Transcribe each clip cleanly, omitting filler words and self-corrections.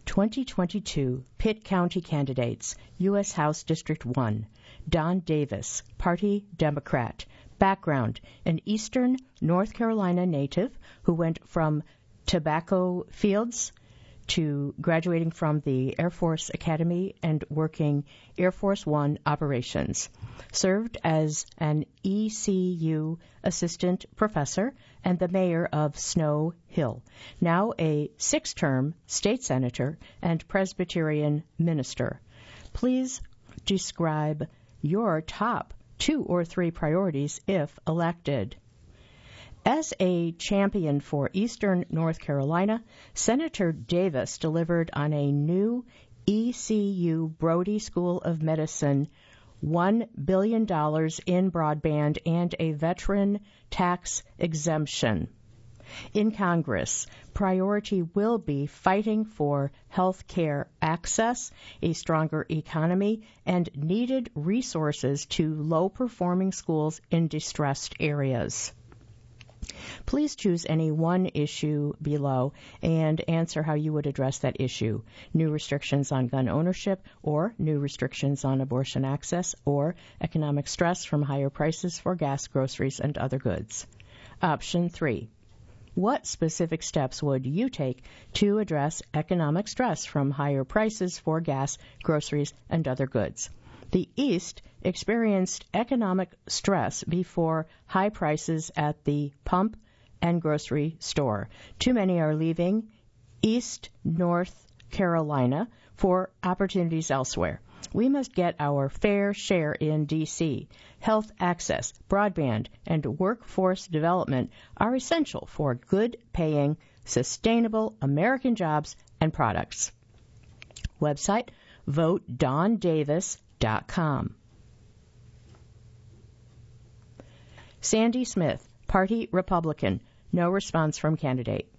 2022 Pitt County candidates, U.S. House District 1, Don Davis, Party Democrat. Background, an Eastern North Carolina native who went from tobacco fields to graduating from the Air Force Academy and working Air Force One operations. Served as an ECU assistant professor and the mayor of Snow Hill. Now a 6-term state senator and Presbyterian minister. Please describe your top 2 or 3 priorities if elected. As a champion for Eastern North Carolina, Senator Davis delivered on a new ECU Brody School of Medicine $1 billion in broadband and a veteran tax exemption. In Congress, priority will be fighting for health care access, a stronger economy, and needed resources to low-performing schools in distressed areas. Please choose any one issue below and answer how you would address that issue. New restrictions on gun ownership, or new restrictions on abortion access, or economic stress from higher prices for gas, groceries, and other goods. Option 3. What specific steps would you take to address economic stress from higher prices for gas, groceries, and other goods? The East experienced economic stress before high prices at the pump and grocery store. Too many are leaving East North Carolina for opportunities elsewhere. We must get our fair share in D.C. Health access, broadband, and workforce development are essential for good-paying, sustainable American jobs and products. Website, VoteDonDavis.com. Sandy Smith, Party Republican. No response from candidate.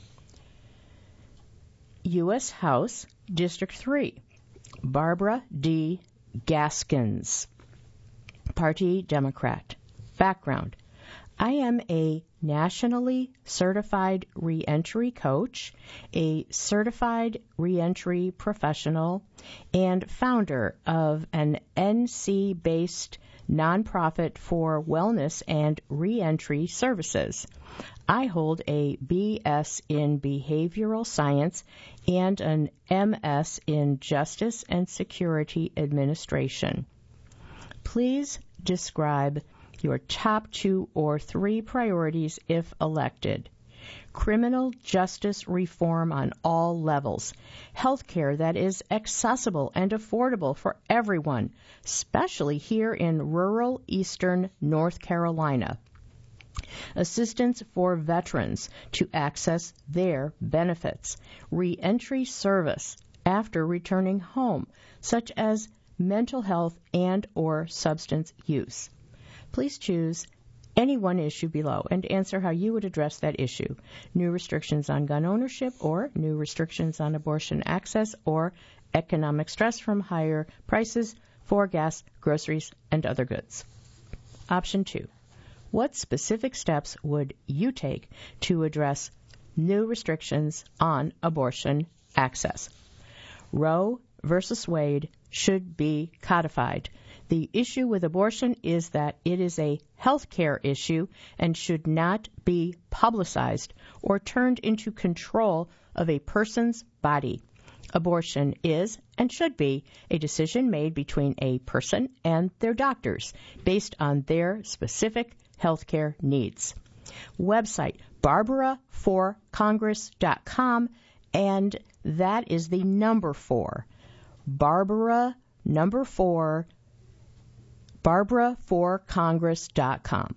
U.S. House, District 3. Barbara D. Gaskins, Party Democrat. Background, I am a nationally certified reentry coach, a certified reentry professional, and founder of an NC-based nonprofit for wellness and reentry services. I hold a BS in Behavioral Science and an MS in Justice and Security Administration. Please describe your top 2 or 3 priorities if elected. Criminal justice reform on all levels. Healthcare that is accessible and affordable for everyone, especially here in rural Eastern North Carolina. Assistance for veterans to access their benefits. Reentry service after returning home, such as mental health and or substance use. Please choose any one issue below and answer how you would address that issue. New restrictions on gun ownership, or new restrictions on abortion access, or economic stress from higher prices for gas, groceries, and other goods. Option 2. What specific steps would you take to address new restrictions on abortion access? Roe versus Wade should be codified. The issue with abortion is that it is a health care issue and should not be publicized or turned into control of a person's body. Abortion is and should be a decision made between a person and their doctors based on their specific health care needs. Website, barbaraforcongress.com, and that is the number 4. barbaraforcongress.com.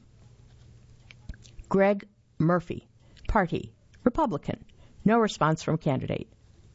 Greg Murphy, Party Republican. No response from candidate.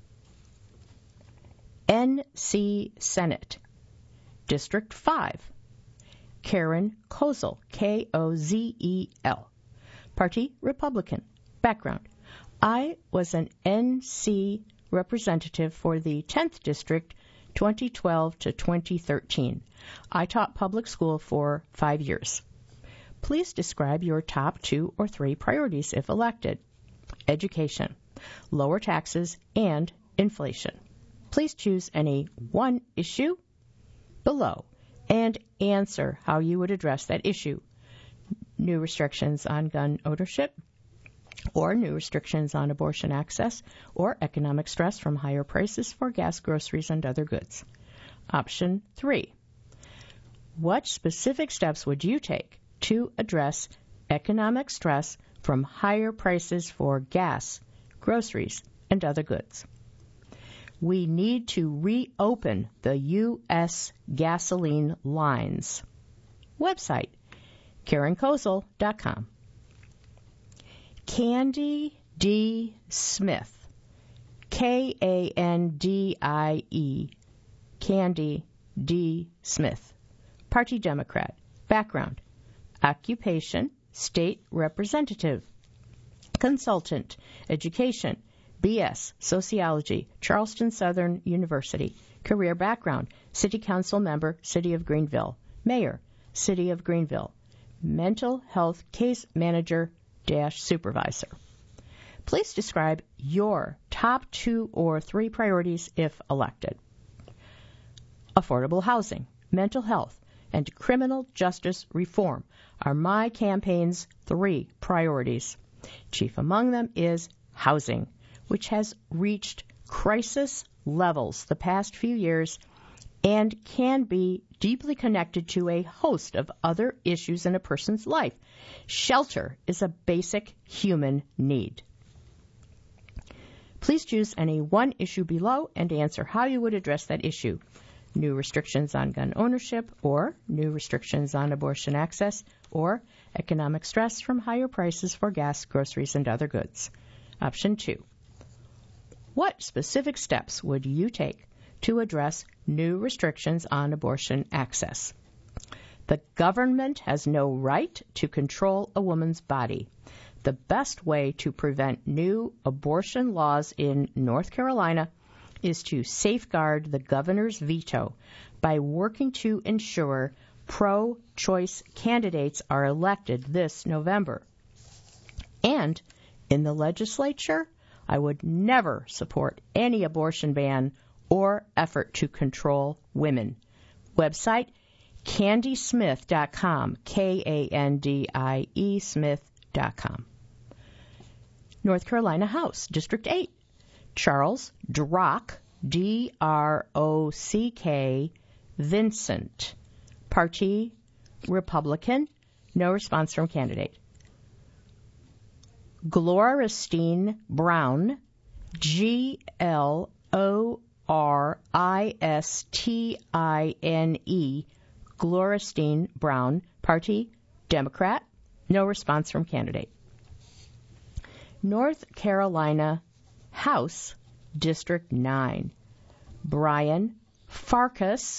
NC Senate, District 5. Karen Kozel, Kozel, Party Republican. Background, I was an NC representative for the 10th District 2012 to 2013. I taught public school for 5 years. Please describe your top 2 or 3 priorities if elected. Education, lower taxes, and inflation. Please choose any one issue below and answer how you would address that issue. New restrictions on gun ownership, or new restrictions on abortion access, or economic stress from higher prices for gas, groceries, and other goods. Option 3. What specific steps would you take to address economic stress from higher prices for gas, groceries, and other goods? We need to reopen the U.S. gasoline lines. Website, KarenKozel.com. Candy D. Smith, K-A-N-D-I-E, Candy D. Smith, Party Democrat, background, occupation, state representative, consultant, education, B.S., sociology, Charleston Southern University, career background, city council member, City of Greenville, mayor, City of Greenville, mental health case manager / supervisor. Please describe your top 2 or 3 priorities if elected. Affordable housing, mental health, and criminal justice reform are my campaign's 3 priorities. Chief among them is housing, which has reached crisis levels the past few years and can be deeply connected to a host of other issues in a person's life. Shelter is a basic human need. Please choose any one issue below and answer how you would address that issue. New restrictions on gun ownership, or new restrictions on abortion access, or economic stress from higher prices for gas, groceries, and other goods. Option 2. What specific steps would you take to address new restrictions on abortion access? The government has no right to control a woman's body. The best way to prevent new abortion laws in North Carolina is to safeguard the governor's veto by working to ensure pro-choice candidates are elected this November. And in the legislature, I would never support any abortion ban or effort to control women. Website, candysmith.com, K-A-N-D-I-E Smith.com. North Carolina House, District 8. Charles Drock, D-R-O-C-K, Vincent. Party, Republican. No response from candidate. Gloristine Brown, G-L-O-R-I-S-T-I-N-E, Gloristine Brown, Party, Democrat. No response from candidate. North Carolina House, District 9. Brian Farkas,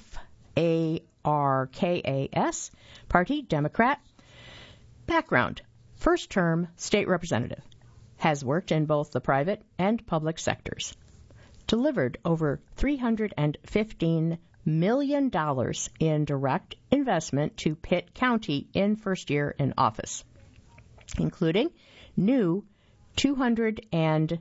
F-A-R-K-A-S, Party, Democrat. Background, first term state representative. Has worked in both the private and public sectors. Delivered over $315 million in direct investment to Pitt County in first year in office, including new $215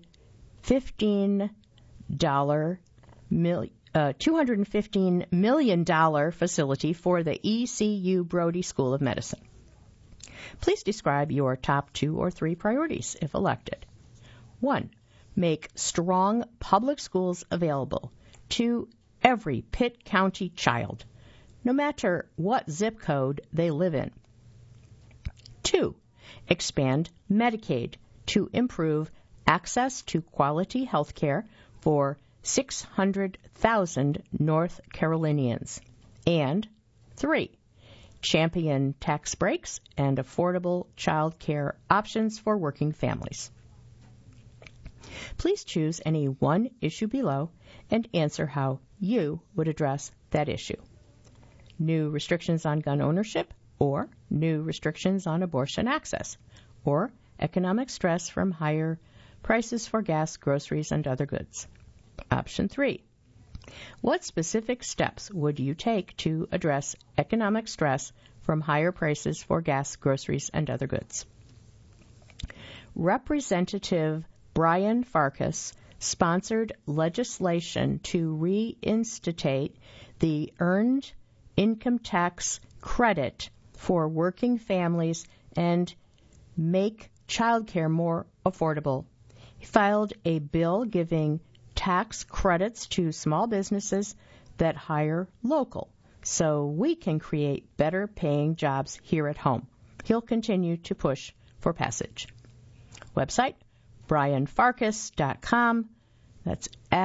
million facility for the ECU Brody School of Medicine. Please describe your top 2 or 3 priorities if elected. 1. Make strong public schools available to every Pitt County child, no matter what zip code they live in. 2. Expand Medicaid to improve access to quality health care for 600,000 North Carolinians. And 3. Champion tax breaks and affordable child care options for working families. Please choose any one issue below and answer how you would address that issue. New restrictions on gun ownership, or new restrictions on abortion access, or economic stress from higher prices for gas, groceries, and other goods. Option 3. What specific steps would you take to address economic stress from higher prices for gas, groceries, and other goods? Representative Brian Farkas sponsored legislation to reinstate the Earned Income Tax Credit for working families and make childcare more affordable. He filed a bill giving tax credits to small businesses that hire local so we can create better paying jobs here at home. He'll continue to push for passage. Website, brianfarkas.com. That's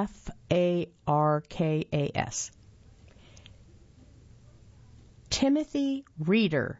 Farkas. Timothy Reeder,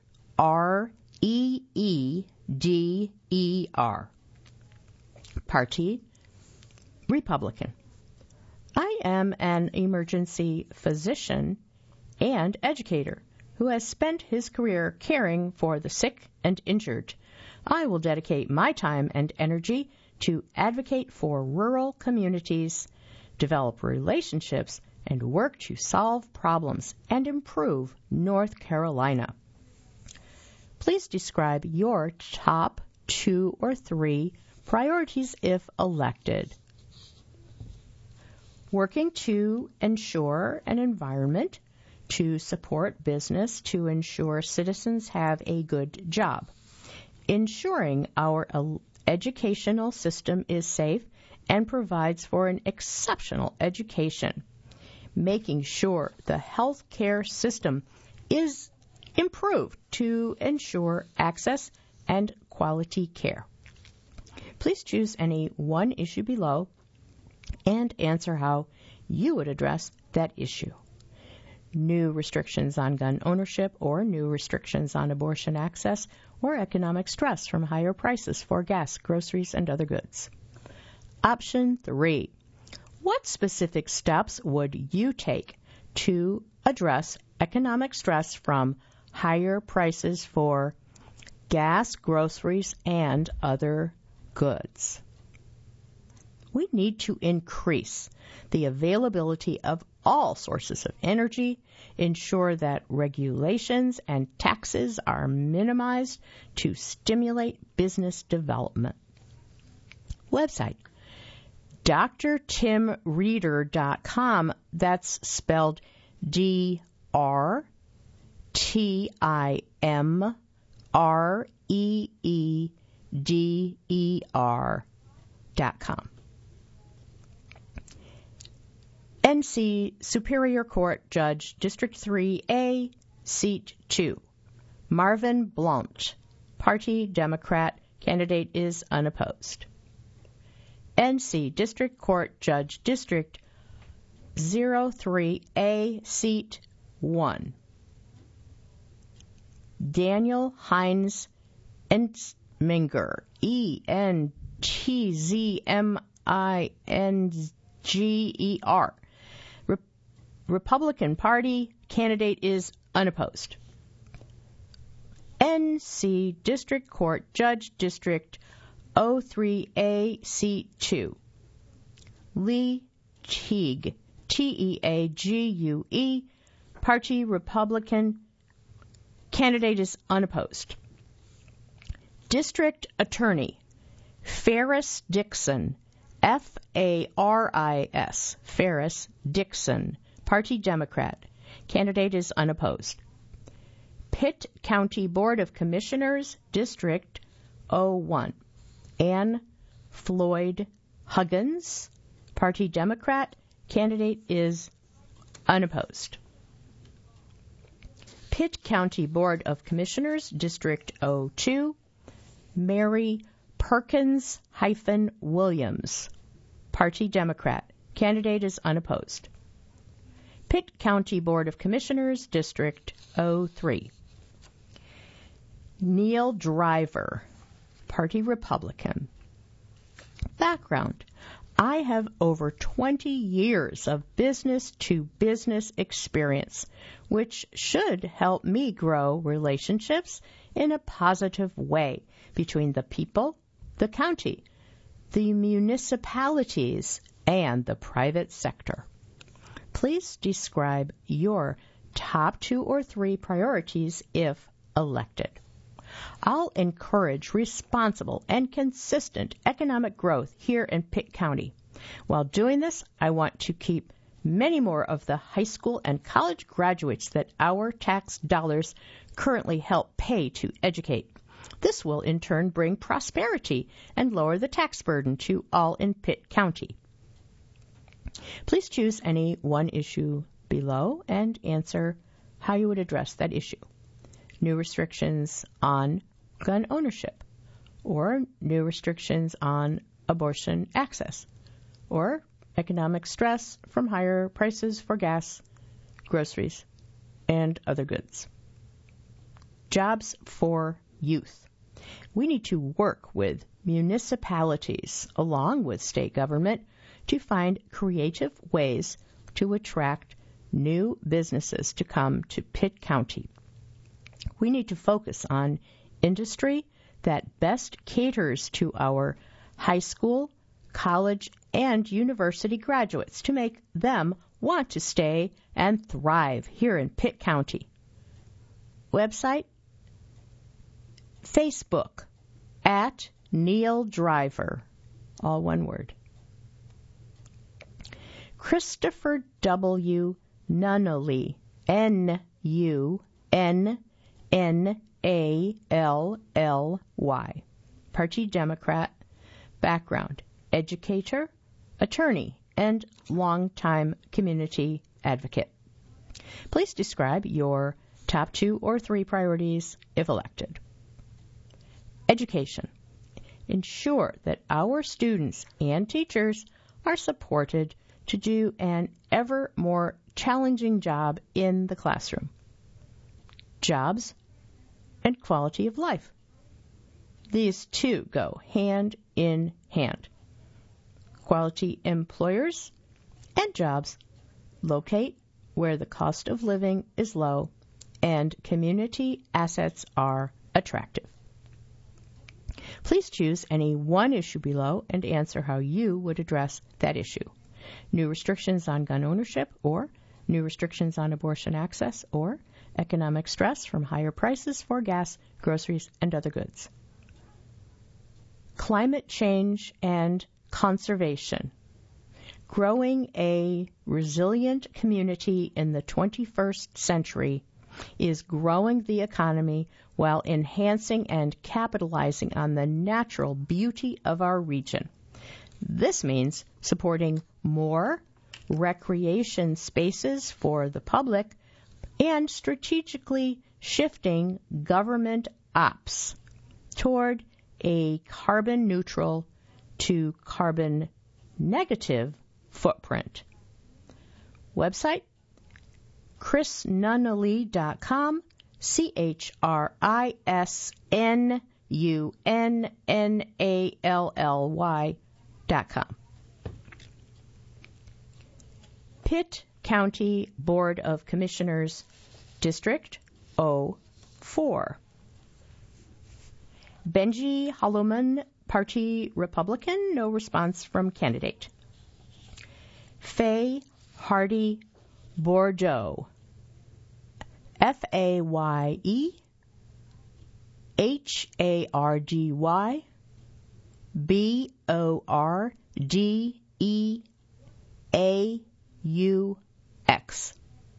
Reeder. Party, Republican. I am an emergency physician and educator who has spent his career caring for the sick and injured. I will dedicate my time and energy to advocate for rural communities, develop relationships, and work to solve problems and improve North Carolina. Please describe your top 2 or 3 priorities if elected. Working to ensure an environment to support business to ensure citizens have a good job. Ensuring our educational system is safe and provides for an exceptional education. Making sure the health care system is improved to ensure access and quality care. Please choose any one issue below and answer how you would address that issue. New restrictions on gun ownership or new restrictions on abortion access or economic stress from higher prices for gas, groceries, and other goods. Option 3. What specific steps would you take to address economic stress from higher prices for gas, groceries, and other goods? We need to increase the availability of all sources of energy, ensure that regulations and taxes are minimized to stimulate business development. Website, drtimreeder.com. That's spelled DRTIMREEDER.com. NC Superior Court Judge, District 3A, Seat 2. Marvin Blount, Party Democrat, candidate is unopposed. NC District Court Judge, District 03A, Seat 1. Daniel Heinz Entzminger, Entzminger. Republican Party, candidate is unopposed. NC District Court Judge, District 03A, Seat 2. Lee Teague, Teague, Party Republican, candidate is unopposed. District Attorney, Ferris Dixon, Faris, Ferris Dixon, Party Democrat, candidate is unopposed. Pitt County Board of Commissioners, District 01, Ann Floyd Huggins, Party Democrat, candidate is unopposed. Pitt County Board of Commissioners, District 02, Mary Perkins-Williams, Party Democrat, candidate is unopposed. Pitt County Board of Commissioners, District 03. Neil Driver, Party Republican. Background: I have over 20 years of business-to-business experience, which should help me grow relationships in a positive way between the people, the county, the municipalities, and the private sector. Please describe your top 2 or 3 priorities if elected. I'll encourage responsible and consistent economic growth here in Pitt County. While doing this, I want to keep many more of the high school and college graduates that our tax dollars currently help pay to educate. This will in turn bring prosperity and lower the tax burden to all in Pitt County. Please choose any one issue below and answer how you would address that issue. New restrictions on gun ownership, or new restrictions on abortion access, or economic stress from higher prices for gas, groceries, and other goods. Jobs for youth. We need to work with municipalities along with state government to find creative ways to attract new businesses to come to Pitt County. We need to focus on industry that best caters to our high school, college, and university graduates to make them want to stay and thrive here in Pitt County. Website, Facebook, at Neil Driver, all one word. Christopher W. Nunnally, Nunnally, Party Democrat, background, educator, attorney, and longtime community advocate. Please describe your top 2 or 3 priorities if elected. Education. Ensure that our students and teachers are supported to do an ever more challenging job in the classroom. Jobs and quality of life. These two go hand in hand. Quality employers and jobs locate where the cost of living is low and community assets are attractive. Please choose any one issue below and answer how you would address that issue. New restrictions on gun ownership, or new restrictions on abortion access, or economic stress from higher prices for gas, groceries, and other goods. Climate change and conservation. Growing a resilient community in the 21st century is growing the economy while enhancing and capitalizing on the natural beauty of our region. This means supporting more recreation spaces for the public and strategically shifting government ops toward a carbon neutral to carbon negative footprint. Website, chrisnunnally.com, ChrisNunnally.com. Pitt County Board of Commissioners, District 04. Benji Holloman, Party Republican, no response from candidate. Faye Hardy Bordeaux, FAYE HARDY BORDEAUX.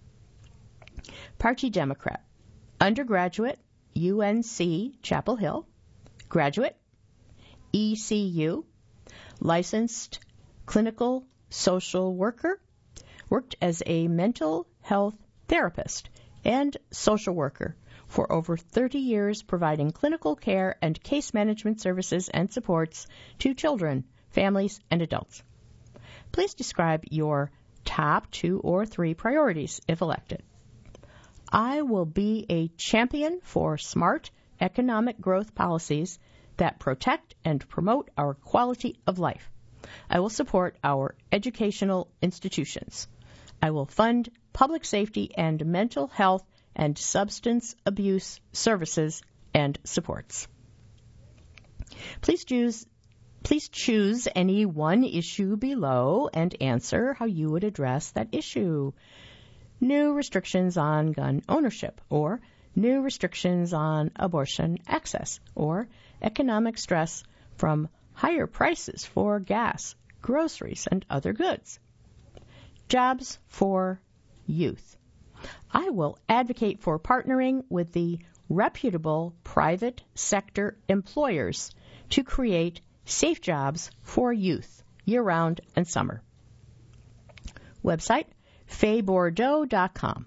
Party Democrat, undergraduate, UNC Chapel Hill, graduate, ECU, licensed clinical social worker, worked as a mental health therapist and social worker for over 30 years, providing clinical care and case management services and supports to children, families, and adults. Please describe your top 2 or 3 priorities if elected. I will be a champion for smart economic growth policies that protect and promote our quality of life. I will support our educational institutions. I will fund public safety and mental health and substance abuse services and supports. Please choose any one issue below and answer how you would address that issue. New restrictions on gun ownership, or new restrictions on abortion access, or economic stress from higher prices for gas, groceries, and other goods. Jobs for youth. I will advocate for partnering with the reputable private sector employers to create safe jobs for youth year-round and summer. Website, faybordeaux.com.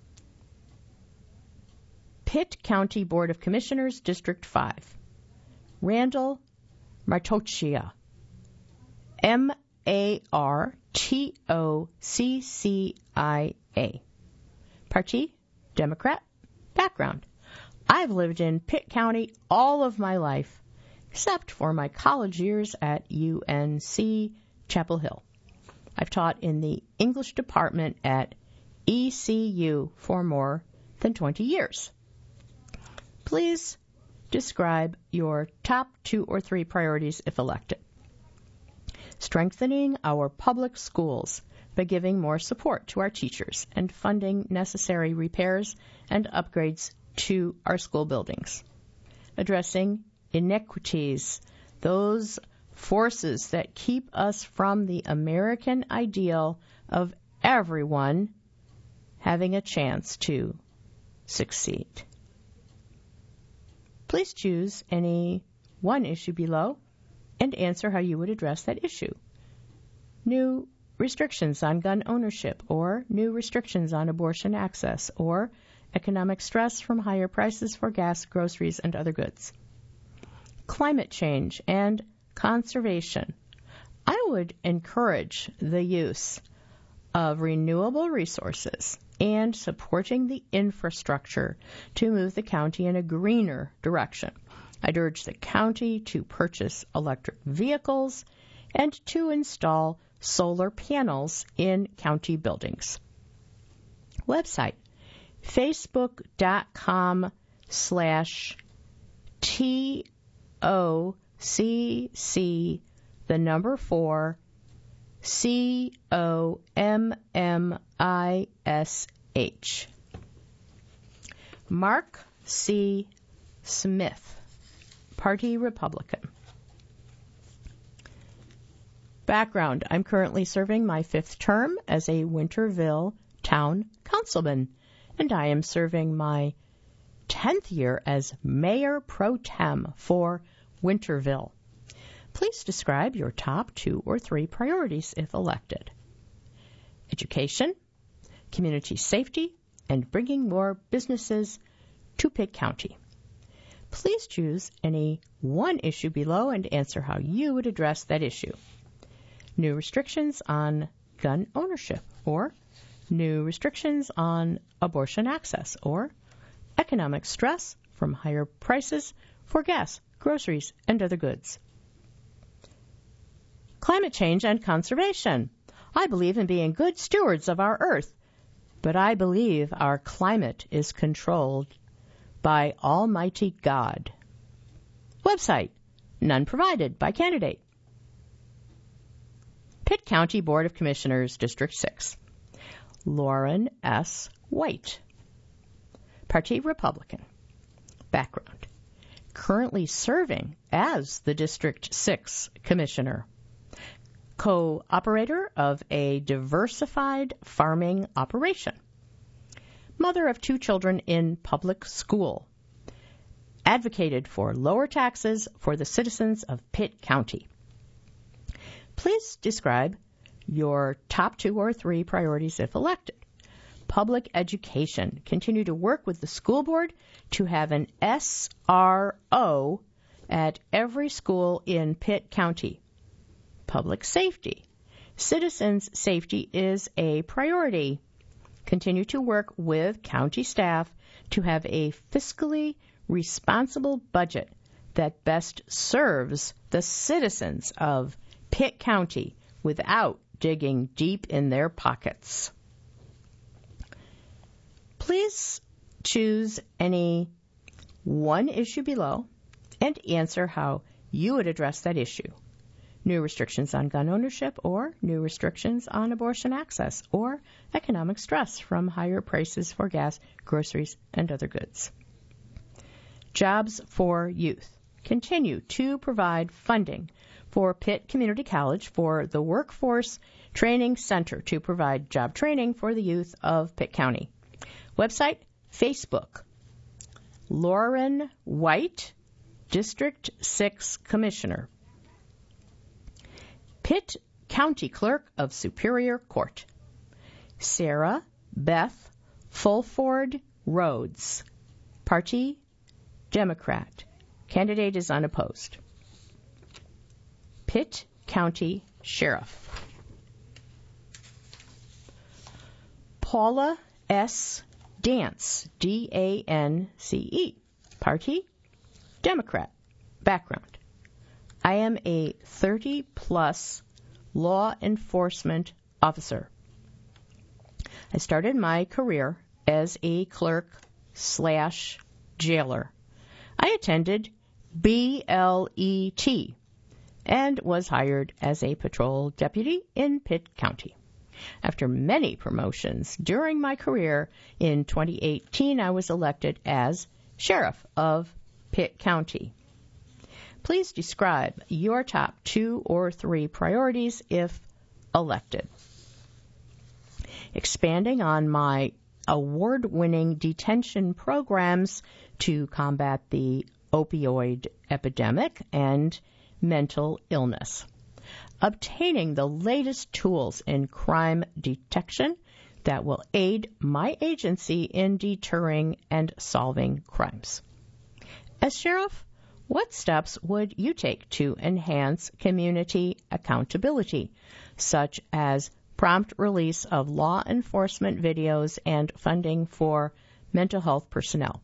Pitt County Board of Commissioners, District 5. Randall Martoccia, Martoccia. Party, Democrat. Background. I've lived in Pitt County all of my life, except for my college years at UNC Chapel Hill. I've taught in the English department at ECU for more than 20 years. Please describe your top 2 or 3 priorities if elected. Strengthening our public schools by giving more support to our teachers and funding necessary repairs and upgrades to our school buildings. Addressing inequities, those forces that keep us from the American ideal of everyone having a chance to succeed. Please choose any one issue below and answer how you would address that issue. New restrictions on gun ownership, or new restrictions on abortion access, or economic stress from higher prices for gas, groceries, and other goods. Climate change and conservation. I would encourage the use of renewable resources and supporting the infrastructure to move the county in a greener direction. I'd urge the county to purchase electric vehicles and to install solar panels in county buildings. Website, facebook.com/TOCC 4 COMMISH. Mark C. Smith, Party Republican. Background, I'm currently serving my 5th term as a Winterville Town Councilman, and I am serving my 10th year as Mayor Pro Tem for Winterville. Please describe your top 2 or 3 priorities if elected. Education, community safety, and bringing more businesses to Pitt County. Please choose any one issue below and answer how you would address that issue. New restrictions on gun ownership, or new restrictions on abortion access, or economic stress from higher prices for gas, groceries, and other goods. Climate change and conservation. I believe in being good stewards of our earth, but I believe our climate is controlled by Almighty God. Website, none provided by candidate. Pitt County Board of Commissioners, District 6. Lauren S. White, Party Republican. Background, currently serving as the District 6 Commissioner. Co-operator of a diversified farming operation. Mother of 2 children in public school. Advocated for lower taxes for the citizens of Pitt County. Please describe your top 2 or 3 priorities if elected. Public education. Continue to work with the school board to have an SRO at every school in Pitt County. Public safety. Citizens' safety is a priority. Continue to work with county staff to have a fiscally responsible budget that best serves the citizens of Pitt County without digging deep in their pockets. Please choose any one issue below and answer how you would address that issue. New restrictions on gun ownership, or new restrictions on abortion access, or economic stress from higher prices for gas, groceries, and other goods. Jobs for youth. continue to provide funding for Pitt Community College for the Workforce Training Center to provide job training for the youth of Pitt County. Website, Facebook, Lauren White, District 6 Commissioner. Pitt County Clerk of Superior Court, Sarah Beth Fulford Rhodes, Party Democrat. Candidate is unopposed. Pitt County Sheriff, Paula S. Dance, D-A-N-C-E, Party Democrat. Background: I am a 30-plus law enforcement officer. I started my career as a clerk/jailer. I attended BLET and was hired as a patrol deputy in Pitt County. After many promotions during my career, in 2018 I was elected as Sheriff of Pitt County. Please describe your top 2 or 3 priorities if elected. Expanding on my award-winning detention programs to combat the opioid epidemic and mental illness. Obtaining the latest tools in crime detection that will aid my agency in deterring and solving crimes. As sheriff, what steps would you take to enhance community accountability, such as prompt release of law enforcement videos and funding for mental health personnel?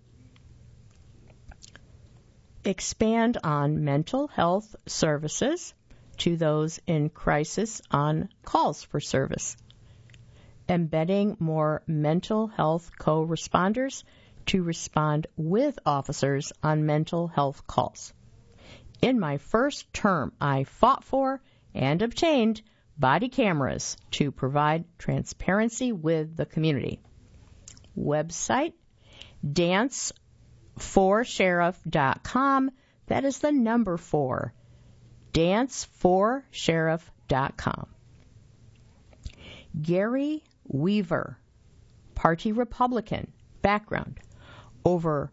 Expand on mental health services to those in crisis on calls for service. Embedding more mental health co-responders to respond with officers on mental health calls. In my first term, I fought for and obtained body cameras to provide transparency with the community. Website, danceforsheriff.com. That is the number 4. danceforsheriff.com. Gary Weaver, Party Republican. Background: over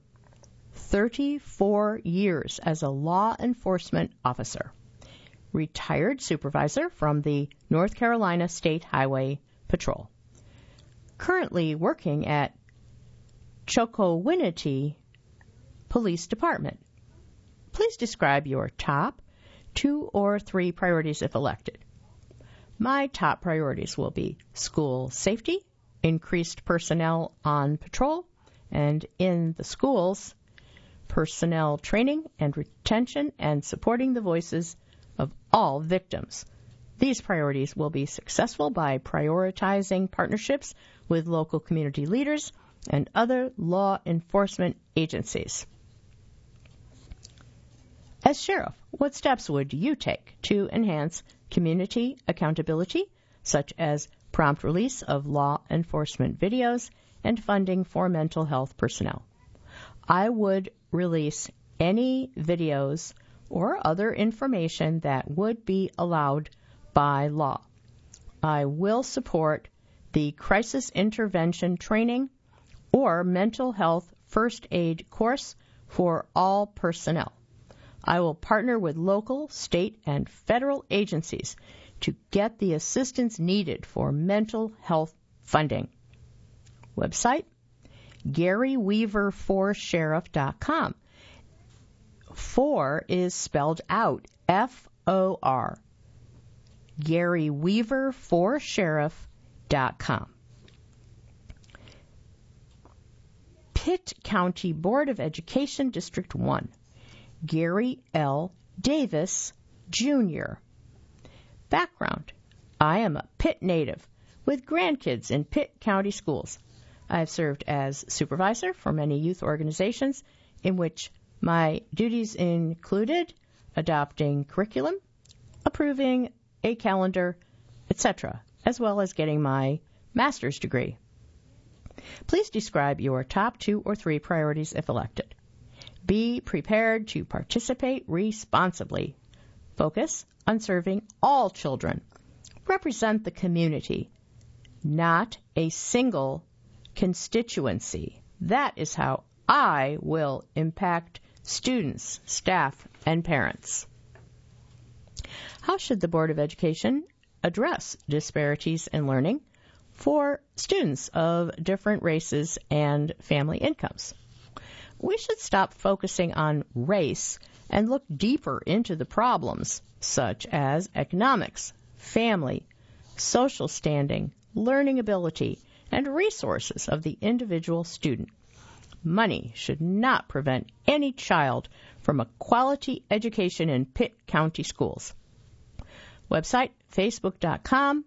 34 years as a law enforcement officer. Retired supervisor from the North Carolina State Highway Patrol. Currently working at Chocowinity Police Department. Please describe your top 2 or 3 priorities if elected. My top priorities will be school safety, increased personnel on patrol, and in the schools, personnel training and retention and supporting the voices of all victims. These priorities will be successful by prioritizing partnerships with local community leaders and other law enforcement agencies. As sheriff, what steps would you take to enhance community accountability, such as prompt release of law enforcement videos and funding for mental health personnel? I would release any videos or other information that would be allowed by law. I will support the crisis intervention training or mental health first aid course for all personnel. I will partner with local, state, and federal agencies to get the assistance needed for mental health funding. Website, GaryWeaver4Sheriff.com. 4 is spelled out, F-O-R. GaryWeaver4Sheriff.com. Pitt County Board of Education, District 1. Gary L. Davis, Jr. Background: I am a Pitt native with grandkids in Pitt County schools. I have served as supervisor for many youth organizations in which my duties included adopting curriculum, approving a calendar, etc., as well as getting my master's degree. Please describe your top 2 or 3 priorities if elected. Be prepared to participate responsibly. Focus on serving all children. Represent the community, not a single constituency. That is how I will impact students, staff, and parents. How should the Board of Education address disparities in learning for students of different races and family incomes? We should stop focusing on race and look deeper into the problems, such as economics, family, social standing, learning ability, and resources of the individual student. Money should not prevent any child from a quality education in Pitt County schools. Website, facebook.com.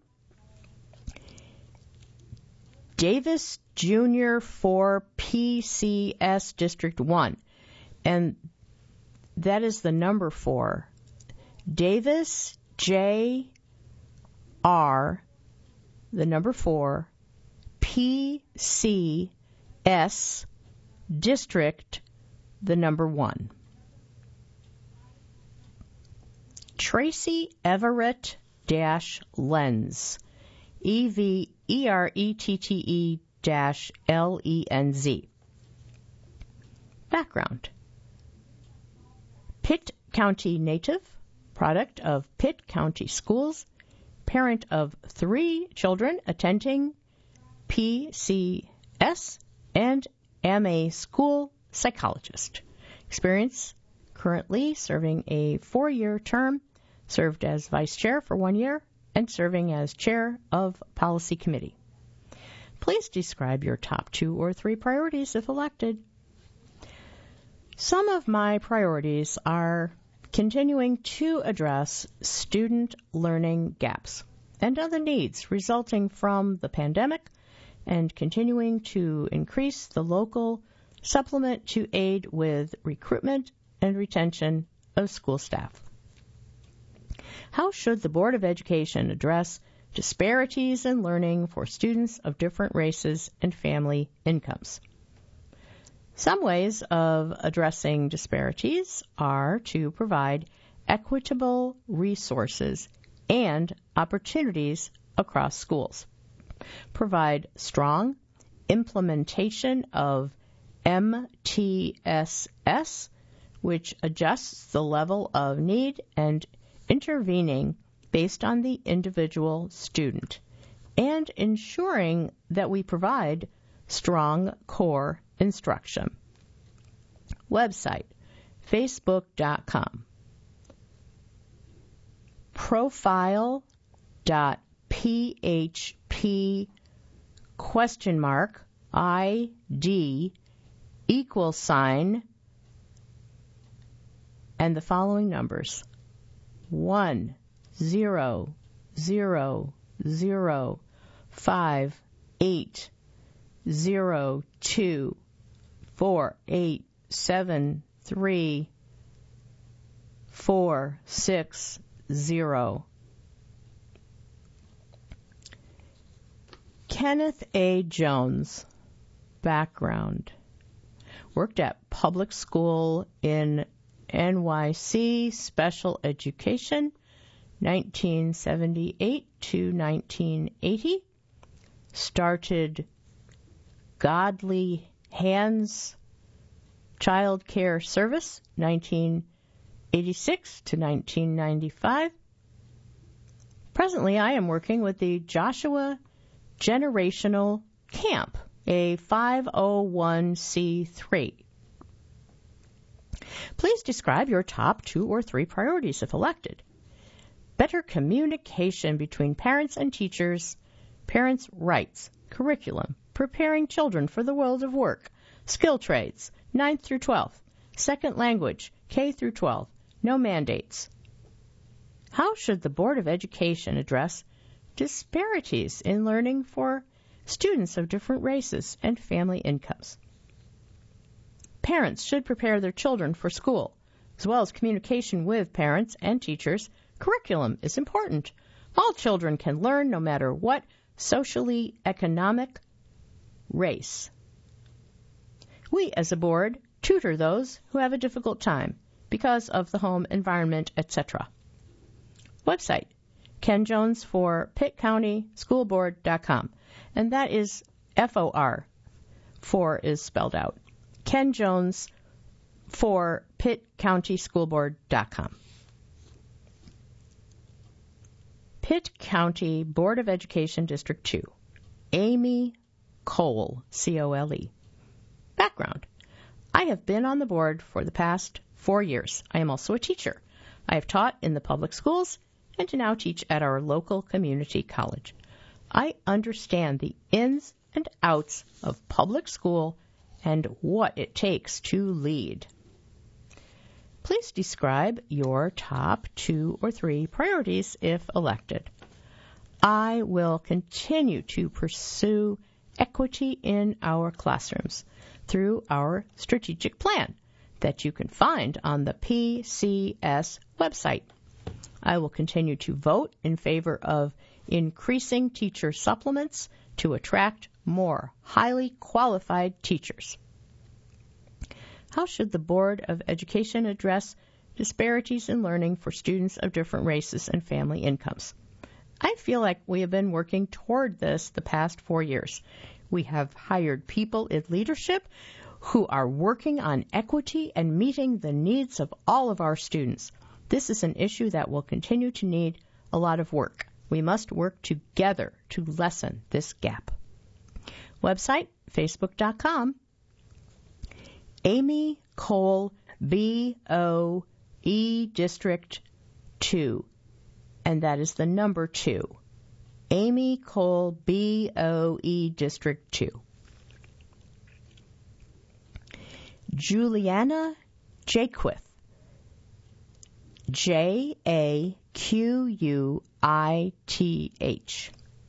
Davis Jr. for PCS District 1. And that is the number 4. Davis J. R. the number 4. PCS District the number 1. Tracy Everett Lenz. EVERETTE-LENZ. Background. Pitt County native, product of Pitt County Schools, parent of 3 children attending PCS, and am a school psychologist. Experience currently serving a 4-year term, served as vice chair for 1 year, and serving as chair of policy committee. Please describe your top 2 or 3 priorities if elected. Some of my priorities are continuing to address student learning gaps and other needs resulting from the pandemic, and continuing to increase the local supplement to aid with recruitment and retention of school staff. How should the Board of Education address disparities in learning for students of different races and family incomes? Some ways of addressing disparities are to provide equitable resources and opportunities across schools. Provide strong implementation of MTSS, which adjusts the level of need and intervening based on the individual student, and ensuring that we provide strong core instruction. Website, facebook.com. Profile.php ID =, and the following numbers: 1 0 0 0 5 8 0 2 4 8 7 3 4 6 0. Kenneth A. Jones. Background. Worked at public school in NYC Special Education, 1978 to 1980. Started Godly Hands Child Care Service, 1986 to 1995. Presently, I am working with the Joshua Generational Camp, a 501c3. Please describe your top 2 or 3 priorities if elected. Better communication between parents and teachers, parents' rights, curriculum, preparing children for the world of work, skill trades, 9th through 12th, second language, K through 12, no mandates. How should the Board of Education address disparities in learning for students of different races and family incomes? Parents should prepare their children for school, as well as communication with parents and teachers. Curriculum is important. All children can learn no matter what socially economic race. We as a board tutor those who have a difficult time because of the home environment, etc. Website, Ken Jones for PittCountySchoolBoard.com. And that is FOR. For is spelled out. Ken Jones for PittCountySchoolBoard.com. Pitt County Board of Education District 2. Amy Cole, C-O-L-E. Background. I have been on the board for the past 4 years. I am also a teacher. I have taught in the public schools and to now teach at our local community college. I understand the ins and outs of public school and what it takes to lead. Please describe your top 2 or 3 priorities if elected. I will continue to pursue equity in our classrooms through our strategic plan that you can find on the PCS website. I will continue to vote in favor of increasing teacher supplements to attract more highly qualified teachers. How should the Board of Education address disparities in learning for students of different races and family incomes? I feel like we have been working toward this the past 4 years. We have hired people in leadership who are working on equity and meeting the needs of all of our students. This is an issue that will continue to need a lot of work. We must work together to lessen this gap. Website, Facebook.com. Amy Cole, B-O-E District 2. And that is the number 2. Amy Cole, B-O-E District 2. Juliana Jaquith, J-A-Q-U-I-T-H.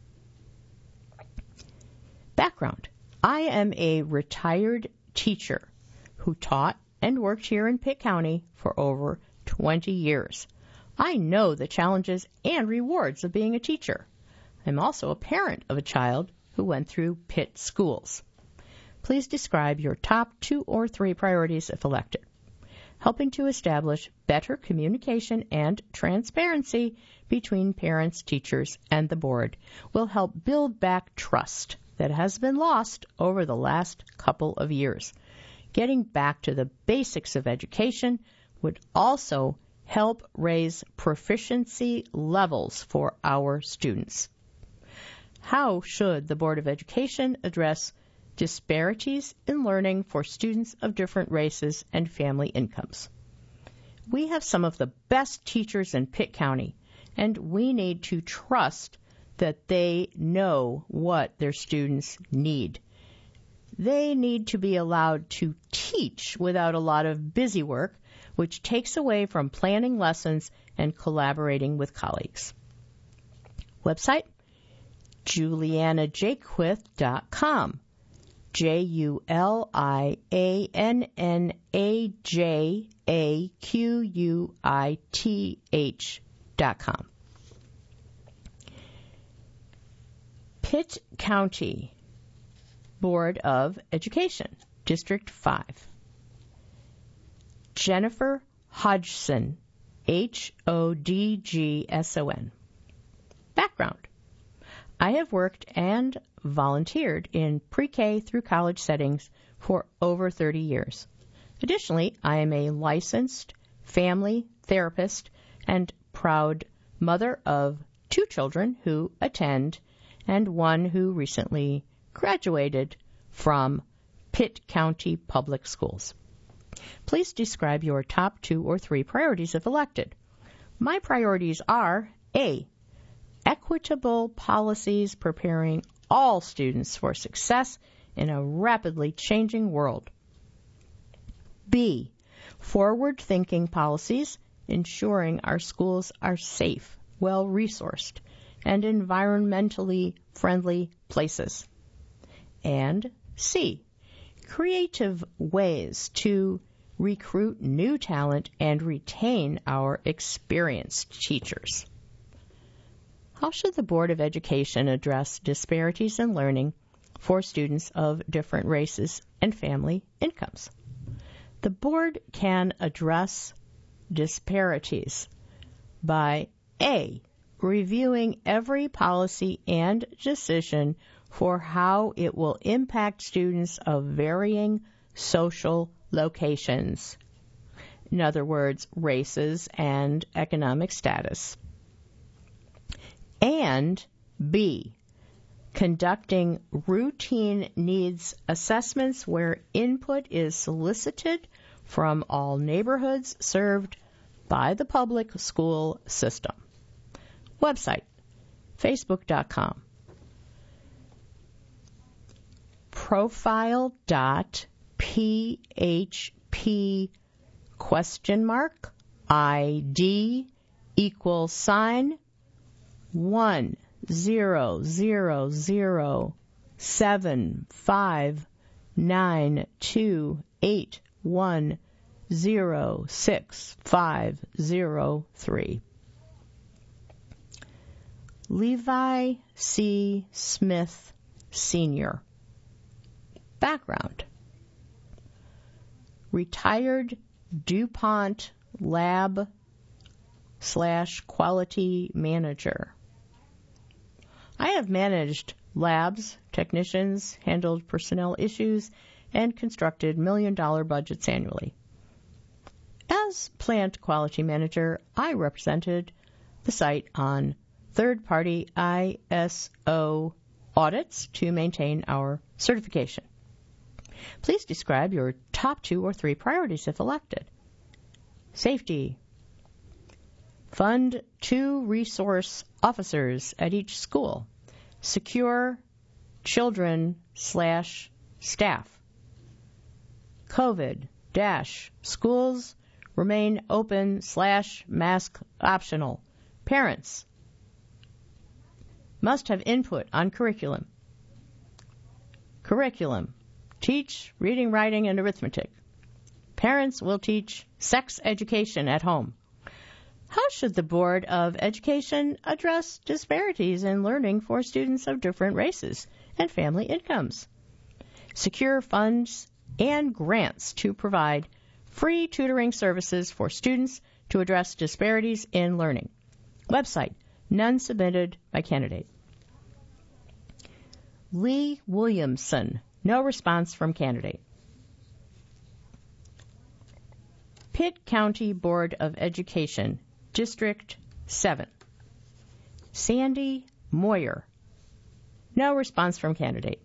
Background. I am a retired teacher who taught and worked here in Pitt County for over 20 years. I know the challenges and rewards of being a teacher. I'm also a parent of a child who went through Pitt schools. Please describe your top 2 or 3 priorities if elected. Helping to establish better communication and transparency between parents, teachers, and the board will help build back trust that has been lost over the last couple of years. Getting back to the basics of education would also help raise proficiency levels for our students. How should the Board of Education address disparities in learning for students of different races and family incomes? We have some of the best teachers in Pitt County, and we need to trust that they know what their students need. They need to be allowed to teach without a lot of busy work, which takes away from planning lessons and collaborating with colleagues. Website, JulianaJaquith.com. JulianaJaquith.com. Pitt County Board of Education, District 5. Jennifer Hodgson, Hodgson. Background. I have worked and volunteered in pre-K through college settings for over 30 years. Additionally, I am a licensed family therapist and proud mother of 2 children who attend and 1 who recently graduated from Pitt County Public Schools. Please describe your top 2 or 3 priorities if elected. My priorities are A, equitable policies preparing all students for success in a rapidly changing world. B, forward-thinking policies ensuring our schools are safe, well-resourced, and environmentally friendly places. And C, creative ways to recruit new talent and retain our experienced teachers. How should the Board of Education address disparities in learning for students of different races and family incomes? The board can address disparities by A, reviewing every policy and decision for how it will impact students of varying social locations. In other words, races and economic status. And B, conducting routine needs assessments where input is solicited from all neighborhoods served by the public school system. Website, facebook.com. Profile.php ID =100759281065003. Levi C. Smith, Sr. Background: retired DuPont lab/quality manager. I have managed labs, technicians, handled personnel issues, and constructed million-dollar budgets annually. As plant quality manager, I represented the site on third-party ISO audits to maintain our certification. Please describe your top 2 or 3 priorities if elected. Safety. Fund 2 resource officers at each school. Secure children/staff. COVID - schools remain open/mask optional. Parents must have input on curriculum. Teach reading, writing, and arithmetic. Parents will teach sex education at home. How should the Board of Education address disparities in learning for students of different races and family incomes? Secure funds and grants to provide free tutoring services for students to address disparities in learning. Website, none submitted by candidate. Lee Williamson, no response from candidate. Pitt County Board of Education, District 7. Sandy Moyer, no response from candidate.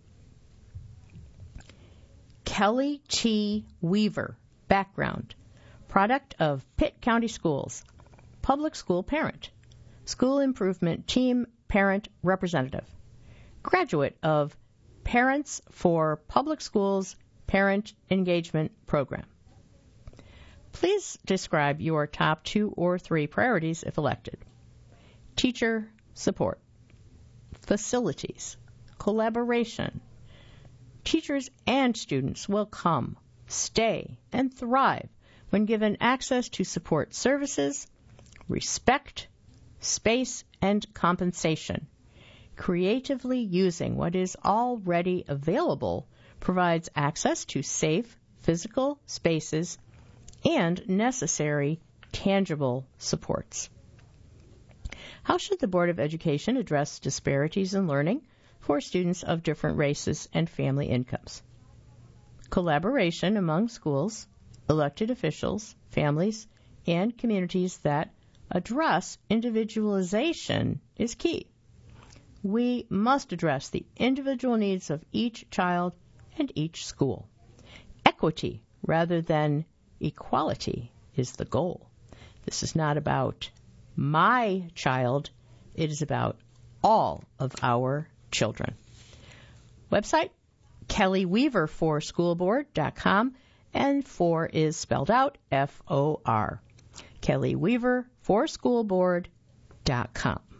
Kelly T. Weaver, background, product of Pitt County Schools, public school parent, school improvement team parent representative, graduate of Parents for Public Schools Parent Engagement Program. Please describe your top 2 or 3 priorities if elected. Teacher support, facilities, collaboration. Teachers and students will come, stay, and thrive when given access to support services, respect, space, and compensation. Creatively using what is already available provides access to safe physical spaces and necessary tangible supports. How should the Board of Education address disparities in learning for students of different races and family incomes? Collaboration among schools, elected officials, families, and communities that address individualization is key. We must address the individual needs of each child and each school. Equity rather than equality is the goal. This is not about my child. It is about all of our children. Website, kellyweaverforschoolboard.com, and 4 is spelled out FOR. kellyweaverforschoolboard.com.